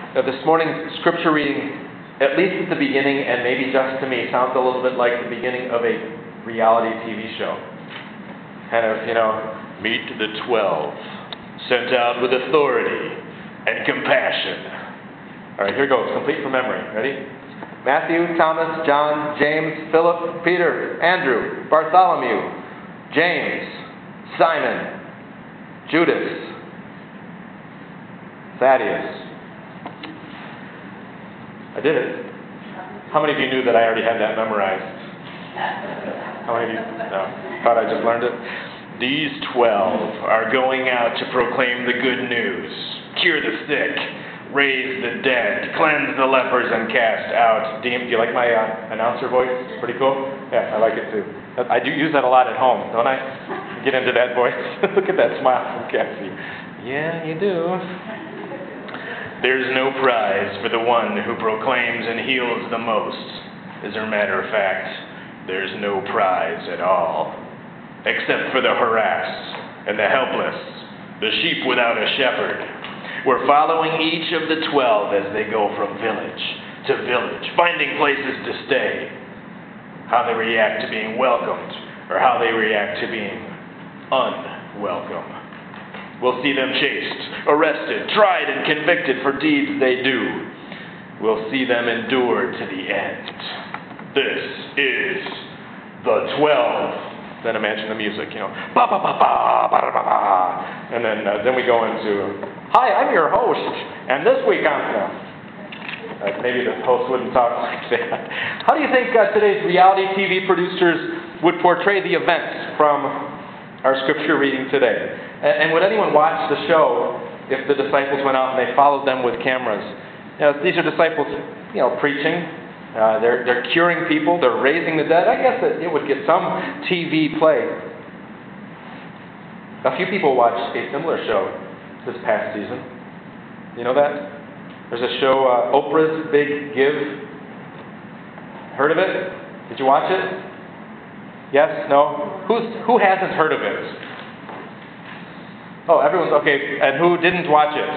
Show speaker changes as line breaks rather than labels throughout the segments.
This morning's scripture reading, at least at the beginning, and maybe just to me, sounds a little bit like the beginning of a reality TV show. Kind of, meet the 12, sent out with authority and compassion. All right, here goes, complete from memory. Ready? Matthew, Thomas, John, James, Philip, Peter, Andrew, Bartholomew, James, Simon, Judas, Thaddeus. I did it. How many of you knew that I already had that memorized? How many of you? No. Thought I just learned it? These 12 are going out to proclaim the good news, cure the sick, raise the dead, cleanse the lepers, and cast out demons. Do you like my announcer voice? Pretty cool? Yeah, I like it too. I do use that a lot at home, don't I? Get into that voice. Look at that smile from Cassie. Yeah, you do. There's no prize for the one who proclaims and heals the most. As a matter of fact, there's no prize at all, except for the harassed and the helpless, the sheep without a shepherd. We're following each of the 12 as they go from village to village, finding places to stay, how they react to being welcomed or how they react to being unwelcome. We'll see them chased, arrested, tried, and convicted for deeds they do. We'll see them endure to the end. This is the 12. Then imagine the music, ba ba ba ba ba ba ba, and then we go into, hi, I'm your host, and this week I'm maybe the host wouldn't talk like that. How do you think today's reality TV producers would portray the events from our scripture reading today? And would anyone watch the show if the disciples went out and they followed them with cameras? These are disciples, preaching. They're curing people. They're raising the dead. I guess that it would get some TV play. A few people watched a similar show this past season. You know that? There's a show, Oprah's Big Give. Heard of it? Did you watch it? Yes? No? Who hasn't heard of it? Oh, everyone's okay. And who didn't watch it?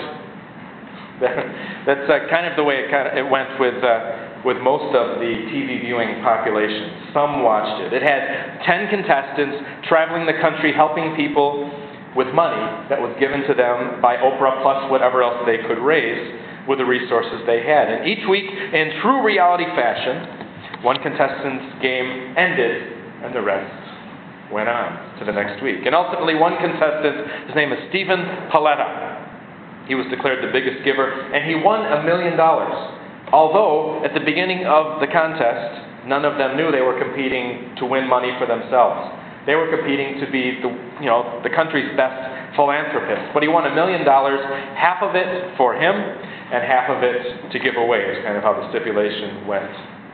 That's kind of the way it went with most of the TV viewing population. Some watched it. It had 10 contestants traveling the country helping people with money that was given to them by Oprah plus whatever else they could raise with the resources they had. And each week, in true reality fashion, one contestant's game ended and the rest went on to the next week. And ultimately, one contestant, his name is Steven Paletta. He was declared the biggest giver, and he won $1 million. Although, at the beginning of the contest, none of them knew they were competing to win money for themselves. They were competing to be the country's best philanthropist. But he won $1 million, half of it for him, and half of it to give away, is kind of how the stipulation went.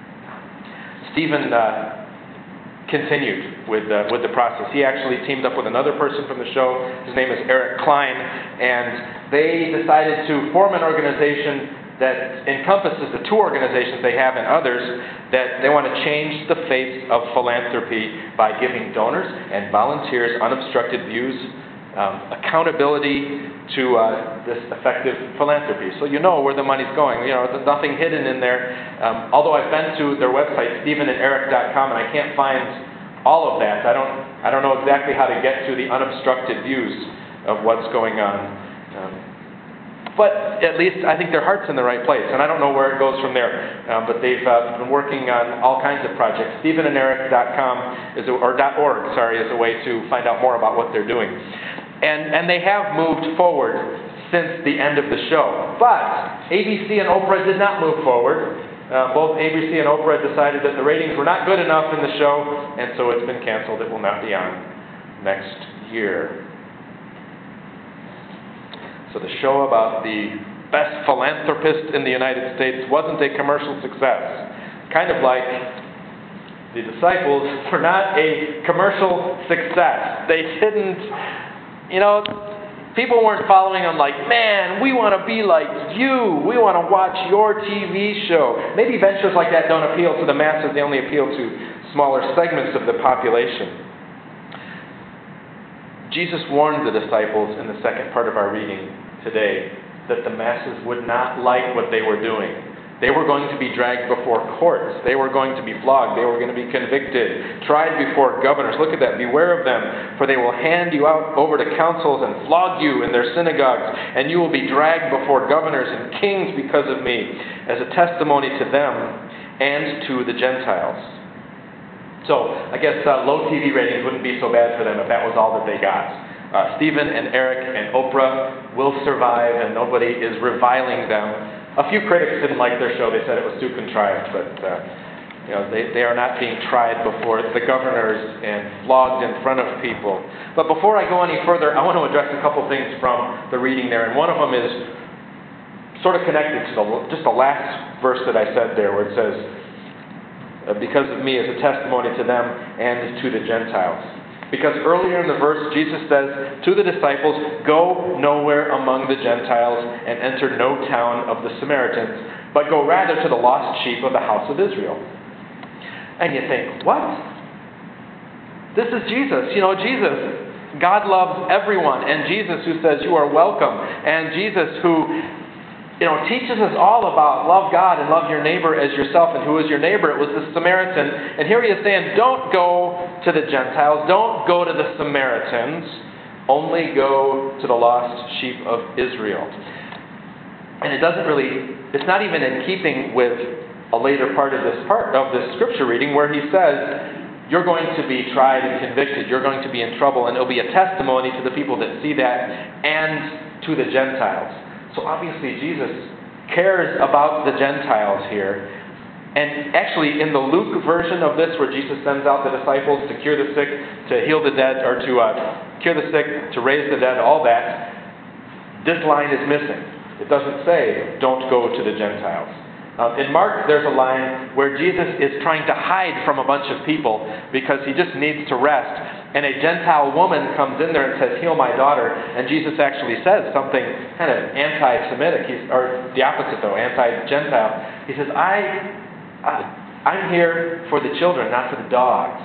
Stephen continued with the process. He actually teamed up with another person from the show. His name is Eric Klein, and they decided to form an organization that encompasses the two organizations they have and others, that they want to change the face of philanthropy by giving donors and volunteers unobstructed views, accountability to this effective philanthropy. So you know where the money's going. There's nothing hidden in there. Although I've been to their website, StephenandEric.com, and I can't find all of that. I don't know exactly how to get to the unobstructed views of what's going on. But at least I think their heart's in the right place, and I don't know where it goes from there. But they've been working on all kinds of projects. StephenandEric.com .org is a way to find out more about what they're doing. And they have moved forward since the end of the show. But ABC and Oprah did not move forward. Both ABC and Oprah decided that the ratings were not good enough in the show, and so it's been canceled. It will not be on next year. So the show about the best philanthropist in the United States wasn't a commercial success. Kind of like the disciples were not a commercial success. They didn't, people weren't following them like, man, we want to be like you. We want to watch your TV show. Maybe ventures like that don't appeal to the masses. They only appeal to smaller segments of the population. Jesus warned the disciples in the second part of our reading today that the masses would not like what they were doing. They were going to be dragged before courts. They were going to be flogged. They were going to be convicted, tried before governors. Look at that. Beware of them, for they will hand you out over to councils and flog you in their synagogues, and you will be dragged before governors and kings because of me, as a testimony to them and to the Gentiles. So, I guess low TV ratings wouldn't be so bad for them if that was all that they got. Stephen and Eric and Oprah will survive, and nobody is reviling them. A few critics didn't like their show. They said it was too contrived, but they are not being tried before the governors and flogged in front of people. But before I go any further, I want to address a couple things from the reading there, and one of them is sort of connected to just the last verse that I said there, where it says, because of me as a testimony to them and to the Gentiles. Because earlier in the verse, Jesus says to the disciples, go nowhere among the Gentiles and enter no town of the Samaritans, but go rather to the lost sheep of the house of Israel. And you think, what? This is Jesus. Jesus, God loves everyone. And Jesus who says you are welcome. And Jesus who teaches us all about love God and love your neighbor as yourself. And who is your neighbor? It was the Samaritan. And here he is saying, don't go to the Gentiles. Don't go to the Samaritans. Only go to the lost sheep of Israel. And it's not even in keeping with a later part of this scripture reading where he says, you're going to be tried and convicted. You're going to be in trouble. And it'll be a testimony to the people that see that and to the Gentiles. So obviously Jesus cares about the Gentiles here. And actually in the Luke version of this, where Jesus sends out the disciples to cure the sick, to heal the dead, or to cure the sick, to raise the dead, all that, this line is missing. It doesn't say, don't go to the Gentiles. In Mark, there's a line where Jesus is trying to hide from a bunch of people because he just needs to rest. And a Gentile woman comes in there and says, heal my daughter. And Jesus actually says something kind of anti-Semitic, or the opposite though, anti-Gentile. He says, I'm here for the children, not for the dogs.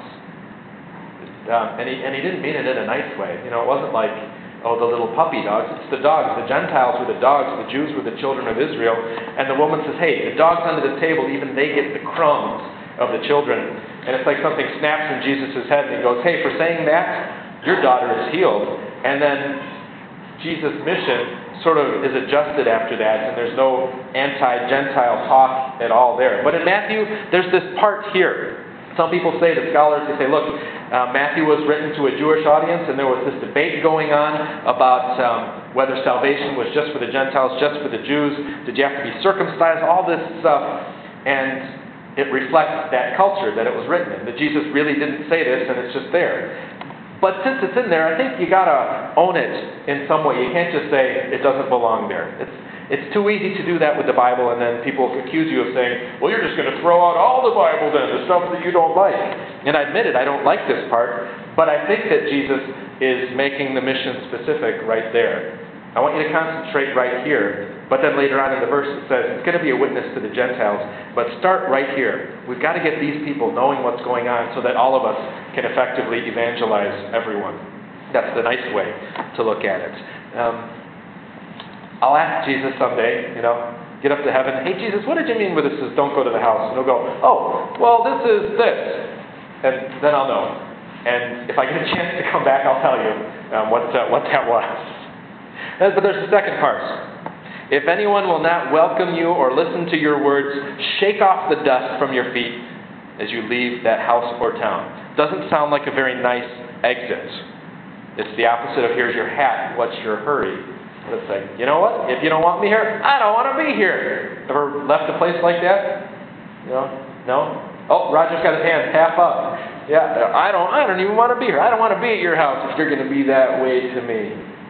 And he didn't mean it in a nice way. It wasn't like, oh, the little puppy dogs. It's the dogs. The Gentiles were the dogs. The Jews were the children of Israel. And the woman says, hey, the dogs under the table, even they get the crumbs of the children. And it's like something snaps in Jesus' head, and he goes, hey, for saying that, your daughter is healed. And then Jesus' mission sort of is adjusted after that, and there's no anti-Gentile talk at all there. But in Matthew, there's this part here. Some people say, the scholars, they say, look, Matthew was written to a Jewish audience, and there was this debate going on about whether salvation was just for the Gentiles, just for the Jews. Did you have to be circumcised? All this stuff. And it reflects that culture that it was written in. That Jesus really didn't say this, and it's just there. But since it's in there, I think you got to own it in some way. You can't just say it doesn't belong there. It's too easy to do that with the Bible, and then people accuse you of saying, well, you're just going to throw out all the Bible then, the stuff that you don't like. And I admit it, I don't like this part, but I think that Jesus is making the mission specific right there. I want you to concentrate right here, but then later on in the verse it says it's going to be a witness to the Gentiles, but start right here. We've got to get these people knowing what's going on so that all of us can effectively evangelize everyone. That's the nice way to look at it. I'll ask Jesus someday, get up to heaven, hey Jesus, what did you mean with this says don't go to the house? And he'll go, oh, well this is this. And then I'll know. And if I get a chance to come back, I'll tell you what that was. But there's the second part. If anyone will not welcome you or listen to your words, shake off the dust from your feet as you leave that house or town. Doesn't sound like a very nice exit. It's the opposite of here's your hat, what's your hurry? But it's like, you know what? If you don't want me here, I don't want to be here. Ever left a place like that? No? Oh, Roger's got his hand half up. Yeah, I don't even want to be here. I don't want to be at your house if you're going to be that way to me.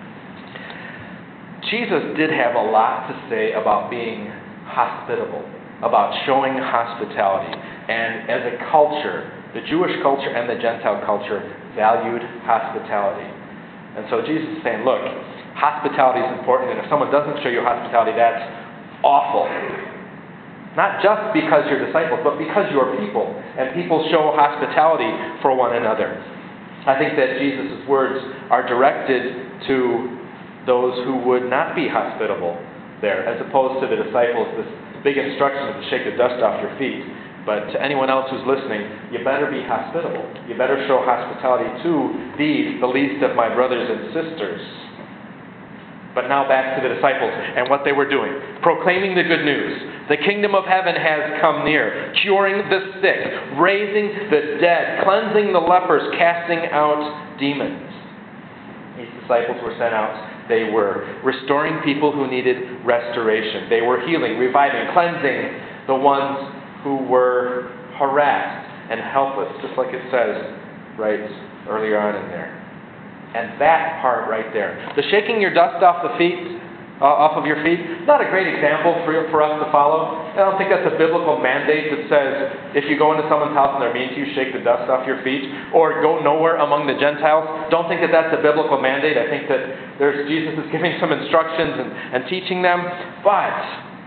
Jesus did have a lot to say about being hospitable, about showing hospitality. And as a culture, the Jewish culture and the Gentile culture valued hospitality. And so Jesus is saying, look, hospitality is important, and if someone doesn't show you hospitality, that's awful. Not just because you're disciples, but because you're people, and people show hospitality for one another. I think that Jesus' words are directed to those who would not be hospitable, there, as opposed to the disciples, this big instruction to shake the dust off your feet. But to anyone else who's listening, you better be hospitable. You better show hospitality to these, the least of my brothers and sisters. But now back to the disciples and what they were doing. Proclaiming the good news. The kingdom of heaven has come near. Curing the sick. Raising the dead. Cleansing the lepers. Casting out demons. These disciples were sent out. They were restoring people who needed restoration. They were healing, reviving, cleansing the ones who were harassed and helpless, just like it says right earlier on in there. And that part right there, the shaking your dust off of your feet, not a great example for us to follow. I don't think that's a biblical mandate that says if you go into someone's house and they're mean to you, shake the dust off your feet, or go nowhere among the Gentiles. Don't think that that's a biblical mandate. I think that Jesus is giving some instructions and teaching them, but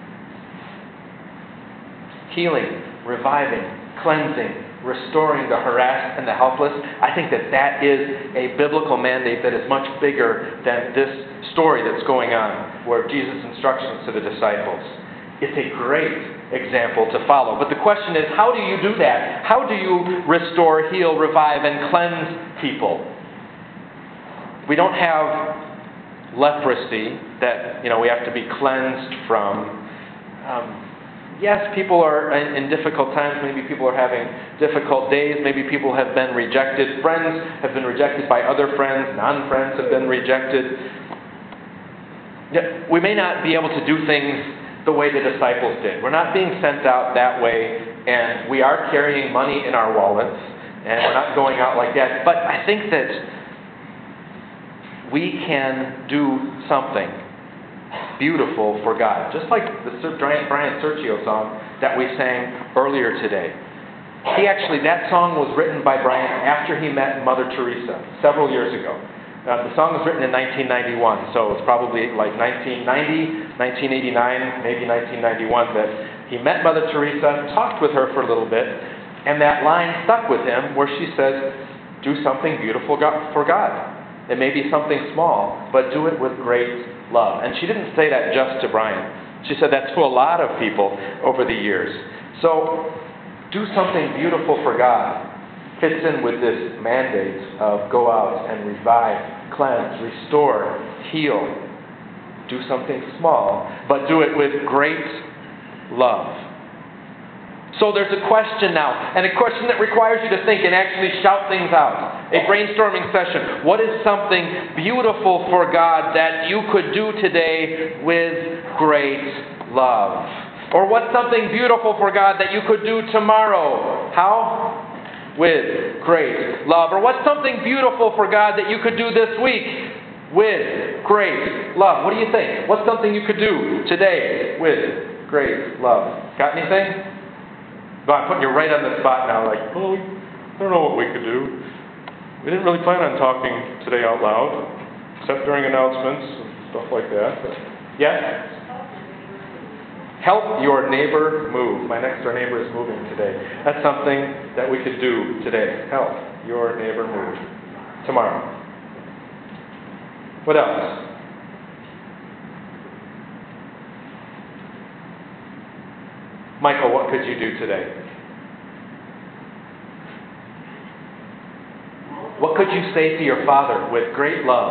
healing, reviving, cleansing, restoring the harassed and the helpless, I think that is a biblical mandate that is much bigger than this story that's going on, where Jesus' instructions to the disciples. It's a great example to follow. But the question is, how do you do that? How do you restore, heal, revive, and cleanse people? We don't have leprosy that we have to be cleansed from. Yes, people are in difficult times. Maybe people are having difficult days. Maybe people have been rejected. Friends have been rejected by other friends. Non-friends have been rejected. We may not be able to do things the way the disciples did. We're not being sent out that way, and we are carrying money in our wallets, and we're not going out like that. But I think that we can do something beautiful for God. Just like the Brian Sergio song that we sang earlier today. That song was written by Brian after he met Mother Teresa several years ago. The song was written in 1991, so it's probably like 1990, 1989, maybe 1991 that he met Mother Teresa, talked with her for a little bit, and that line stuck with him where she says, do something beautiful for God. It may be something small, but do it with great love. And she didn't say that just to Brian. She said that to a lot of people over the years. So, do something beautiful for God fits in with this mandate of go out and revive, cleanse, restore, heal. Do something small, but do it with great love. So there's a question now, and a question that requires you to think and actually shout things out. A brainstorming session. What is something beautiful for God that you could do today with great love? Or what's something beautiful for God that you could do tomorrow? How? With great love. Or what's something beautiful for God that you could do this week? With great love. What do you think? What's something you could do today with great love? Got anything? I'm putting you right on the spot now, like, I don't know what we could do. We didn't really plan on talking today out loud, except during announcements and stuff like that. But, yes? Help your neighbor move. My next door neighbor is moving today. That's something that we could do today. Help your neighbor move. Tomorrow. What else? Michael, what could you do today? What could you say to your father with great love?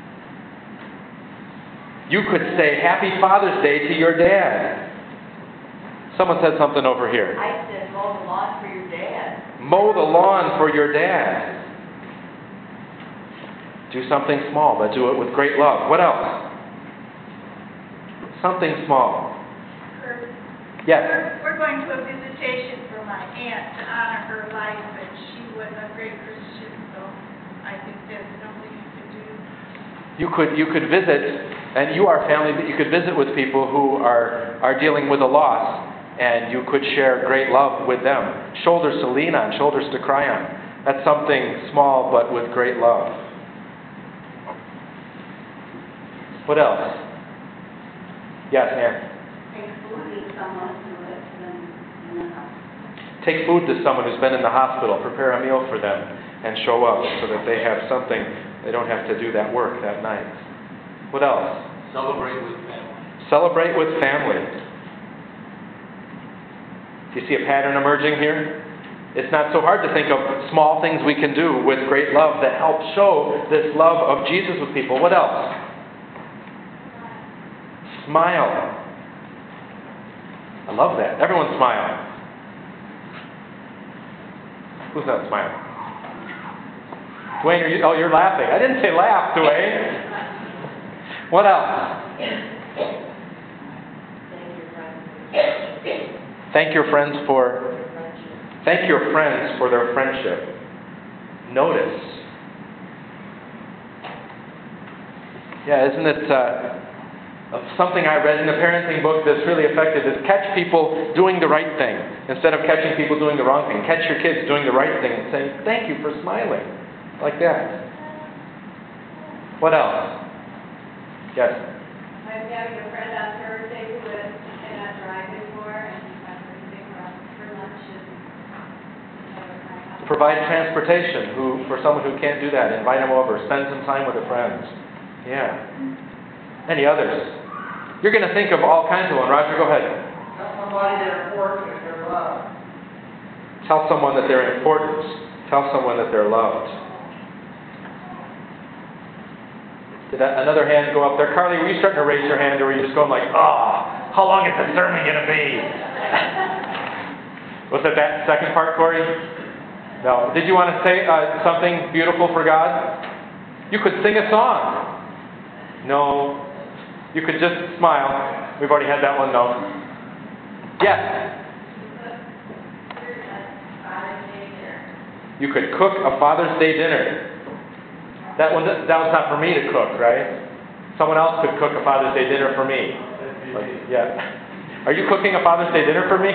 You could say Happy Father's Day to your dad. Someone said something over here.
I said mow the lawn for your dad.
Mow the lawn for your dad. Do something small, but do it with great love. What else? Something small. Yes.
We're going to a visitation for my aunt to honor her life, and she was a great Christian, so I think that's something you could do.
You could visit, and you are family, but you could visit with people who are dealing with a loss, and you could share great love with them. Shoulders to lean on, shoulders to cry on. That's something small, but with great love. What else? Yes, Ann. Take food to someone who's been in the hospital. Prepare a meal for them and show up so that they have something. They don't have to do that work that night. What else?
Celebrate with family.
Celebrate with family. Do you see a pattern emerging here? It's not so hard to think of small things we can do with great love that help show this love of Jesus with people. What else? Smile. I love that. Everyone smile. Who's not smiling? Dwayne, you're laughing. I didn't say laugh, Dwayne. What else? Thank your friends for their friendship. Notice. Yeah, isn't it something I read in a parenting book that's really effective is catch people doing the right thing instead of catching people doing the wrong thing. Catch your kids doing the right thing and saying, thank you for smiling. Like that. What else? Yes?
I'm having a friend on Thursday who cannot drive anymore, and I'm going to take her out for lunch and
provide transportation for someone who can't do that. Invite them over. Spend some time with a friend. Yeah. Any others? You're going to think of all kinds of them. Roger, go ahead.
Tell somebody they're important if they're loved.
Tell someone that they're important. Tell someone that they're loved. Did another hand go up there? Carly, were you starting to raise your hand, or were you just going like, how long is the sermon going to be? Was it that second part, Corey? No. Did you want to say something beautiful for God? You could sing a song. No. You could just smile. We've already had that one, no. Yes. You could cook a Father's Day dinner. That one's not for me to cook, right? Someone else could cook a Father's Day dinner for me. Yeah. Are you cooking a Father's Day dinner for me?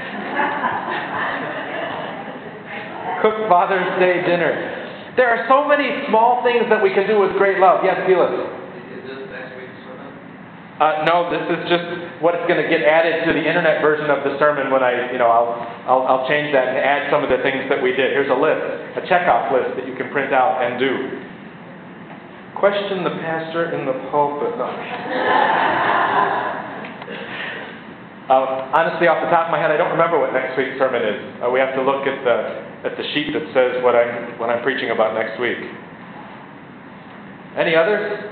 Cook Father's Day dinner. There are so many small things that we can do with great love. Yes, Felix?
Is this next week's sermon?
No, this is just what's going to get added to the internet version of the sermon when I'll change that and add some of the things that we did. Here's a list, a checkoff list that you can print out and do. Question the pastor in the pulpit. No. Honestly, off the top of my head, I don't remember what next week's sermon is. We have to look at the sheet that says what I'm preaching about next week. Any others?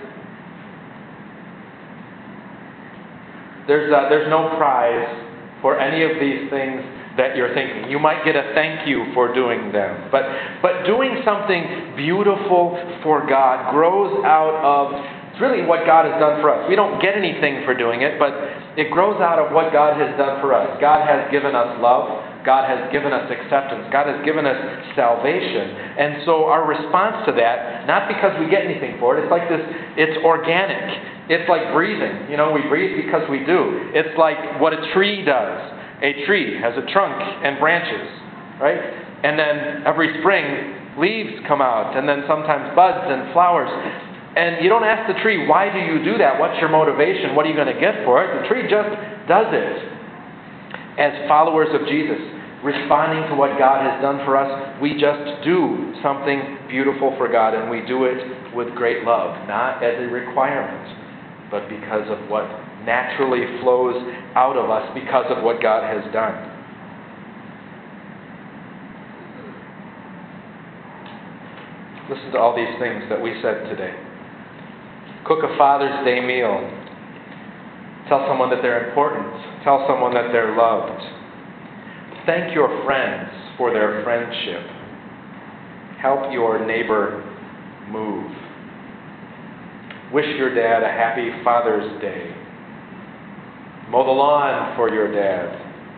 There's no prize for any of these things that you're thinking. You might get a thank you for doing them. But doing something beautiful for God grows out of, it's really what God has done for us. We don't get anything for doing it, but it grows out of what God has done for us. God has given us love. God has given us acceptance. God has given us salvation. And so our response to that, not because we get anything for it, it's like this, it's organic. It's like breathing. We breathe because we do. It's like what a tree does. A tree has a trunk and branches, right? And then every spring, leaves come out, and then sometimes buds and flowers. And you don't ask the tree, why do you do that? What's your motivation? What are you going to get for it? The tree just does it. As followers of Jesus, responding to what God has done for us, we just do something beautiful for God, and we do it with great love, not as a requirement, but because of what naturally flows out of us because of what God has done. Listen to all these things that we said today. Cook a Father's Day meal. Tell someone that they're important. Tell someone that they're loved. Thank your friends for their friendship. Help your neighbor move. Wish your dad a happy Father's Day. Mow the lawn for your dad.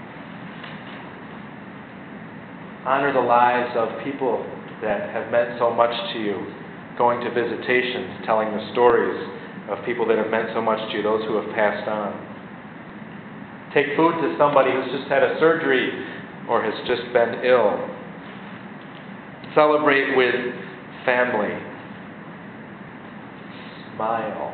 Honor the lives of people that have meant so much to you. Going to visitations, telling the stories of people that have meant so much to you, those who have passed on. Take food to somebody who's just had a surgery or has just been ill. Celebrate with family. Smile.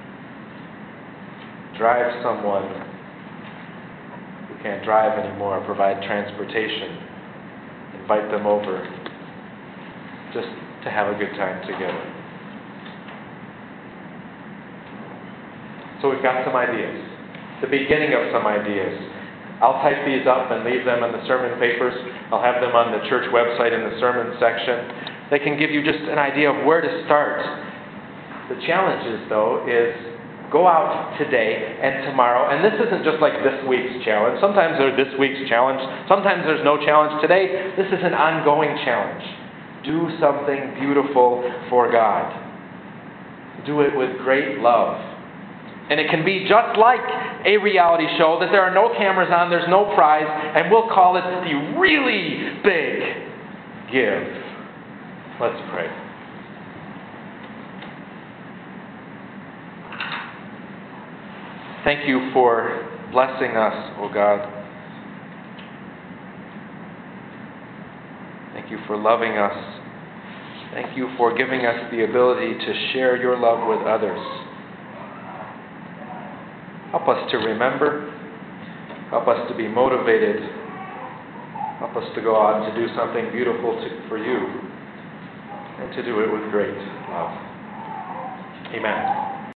Drive someone who can't drive anymore. Provide transportation. Invite them over just to have a good time together. So we've got some ideas. the beginning of some ideas. I'll type these up and leave them in the sermon papers. I'll have them on the church website in the sermon section. They can give you just an idea of where to start. The challenge is, though, is go out today and tomorrow. And this isn't just like this week's challenge. Sometimes there's this week's challenge. Sometimes there's no challenge. Today, this is an ongoing challenge. Do something beautiful for God. Do it with great love. And it can be just like a reality show, that there are no cameras on, there's no prize, and we'll call it the really big give. Let's pray. Thank you for blessing us, O God. Thank you for loving us. Thank you for giving us the ability to share your love with others. Help us to remember. Help us to be motivated. Help us to go out to do something beautiful for you, and to do it with great love. Amen.